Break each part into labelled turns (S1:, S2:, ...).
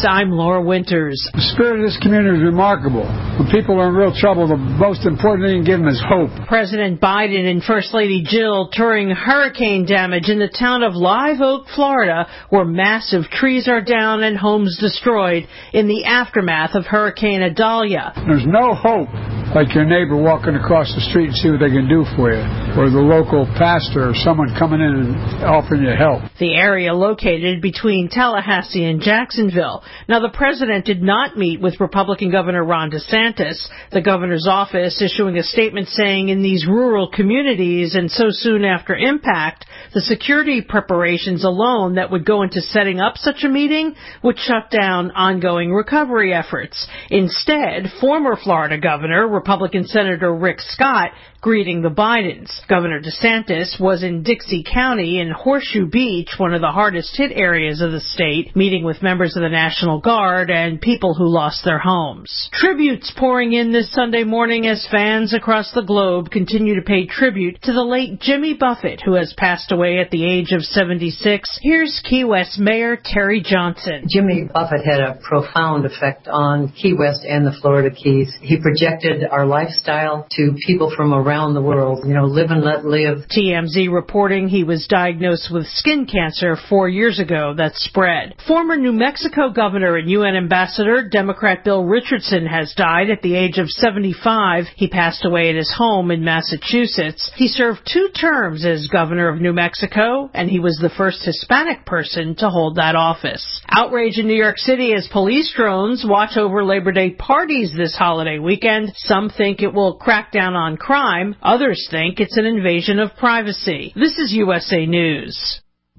S1: I'm Laura Winters.
S2: The spirit of this community is remarkable. When people are in real trouble, the most important thing you give them is hope.
S1: President Biden and First Lady Jill touring hurricane damage in the town of Live Oak, Florida, where massive trees are down and homes destroyed in the aftermath of Hurricane Idalia.
S2: There's no hope like your neighbor walking across the street and see what they can do for you, or the local pastor or someone coming in and offering you help.
S1: The area located between Tallahassee and Jacksonville. Now, the president did not meet with Republican Governor Ron DeSantis. The governor's office issuing a statement saying in these rural communities and so soon after impact, the security preparations alone that would go into setting up such a meeting would shut down ongoing recovery efforts. Instead, former Florida Governor, Republican Senator Rick Scott, greeting the Bidens. Governor DeSantis was in Dixie County in Horseshoe Beach, one of the hardest hit areas of the state, meeting with members of the National Guard and people who lost their homes. Tributes pouring in this Sunday morning as fans across the globe continue to pay tribute to the late Jimmy Buffett, who has passed away at the age of 76. Here's Key West Mayor Terry Johnson.
S3: Jimmy Buffett had a profound effect on Key West and the Florida Keys. He projected our lifestyle to people from around the world. Live and let live.
S1: TMZ reporting he was diagnosed with skin cancer 4 years ago that spread. Former New Mexico governor and UN ambassador, Democrat Bill Richardson, has died at the age of 75. He passed away at his home in Massachusetts. He served 2 terms as governor of New Mexico, and he was the first Hispanic person to hold that office. Outrage in New York City as police drones watch over Labor Day parties this holiday weekend. Some think it will crack down on crime. Others think it's an invasion of privacy. This is USA News.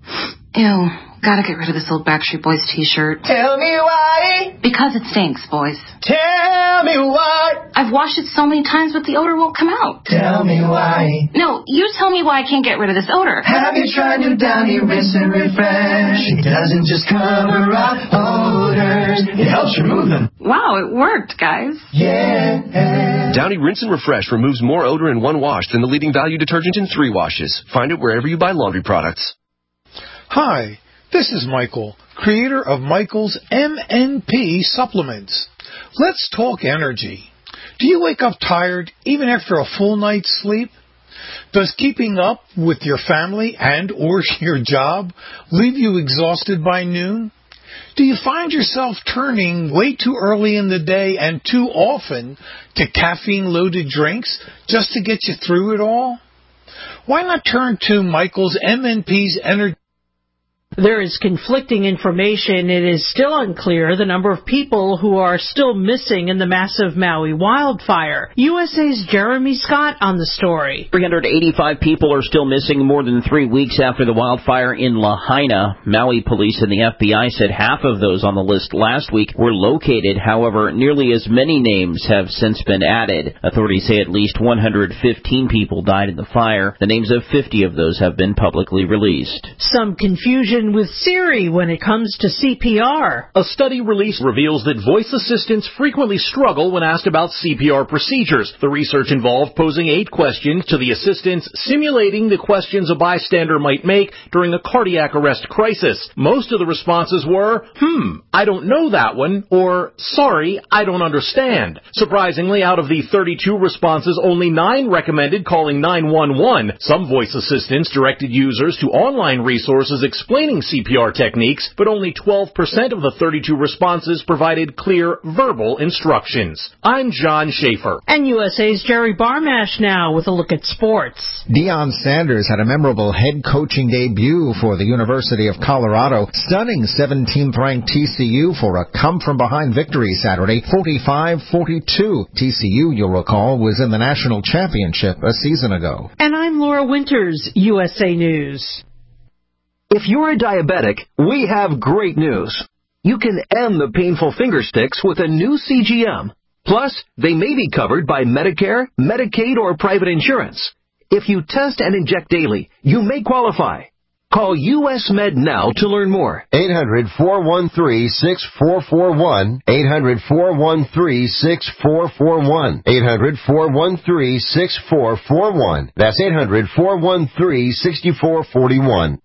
S4: Ew. Gotta get rid of this old Backstreet Boys t-shirt.
S5: Tell me why.
S4: Because it stinks, boys.
S5: Tell me why.
S4: I've washed it so many times, but the odor won't come out.
S5: Tell me why.
S4: No, you tell me why I can't get rid of this odor.
S5: Have you tried new Downy Rinse and Refresh? It doesn't just cover up odors, it helps remove them.
S4: Wow, it worked, guys.
S5: Yeah.
S6: Downy Rinse and Refresh removes more odor in 1 wash than the leading value detergent in 3 washes. Find it wherever you buy laundry products.
S7: Hi. This is Michael, creator of Michael's MNP supplements. Let's talk energy. Do you wake up tired even after a full night's sleep? Does keeping up with your family and or your job leave you exhausted by noon? Do you find yourself turning way too early in the day and too often to caffeine-loaded drinks just to get you through it all? Why not turn to Michael's MNP's energy?
S1: There is conflicting information. It is still unclear the number of people who are still missing in the massive Maui wildfire. USA's Jeremy Scott on the story.
S8: 385 people are still missing more than 3 weeks after the wildfire in Lahaina. Maui police and the FBI said half of those on the list last week were located. However, nearly as many names have since been added. Authorities say at least 115 people died in the fire. The names of 50 of those have been publicly released.
S1: Some confusion with Siri when it comes to CPR.
S9: A study released reveals that voice assistants frequently struggle when asked about CPR procedures. The research involved posing 8 questions to the assistants, simulating the questions a bystander might make during a cardiac arrest crisis. Most of the responses were, I don't know that one, or sorry, I don't understand. Surprisingly, out of the 32 responses, only 9 recommended calling 911. Some voice assistants directed users to online resources explaining CPR techniques, but only 12% of the 32 responses provided clear verbal instructions. I'm John Schaefer.
S1: And USA's Jerry Barmash now with a look at sports.
S10: Deion Sanders had a memorable head coaching debut for the University of Colorado, stunning 17th-ranked TCU for a come-from-behind victory Saturday, 45-42. TCU, you'll recall, was in the national championship a season ago.
S1: And I'm Laura Winters, USA News.
S11: If you're a diabetic, we have great news. You can end the painful finger sticks with a new CGM. Plus, they may be covered by Medicare, Medicaid, or private insurance. If you test and inject daily, you may qualify. Call US Med now to learn more.
S12: 800-413-6441. 800-413-6441. 800-413-6441. That's 800-413-6441.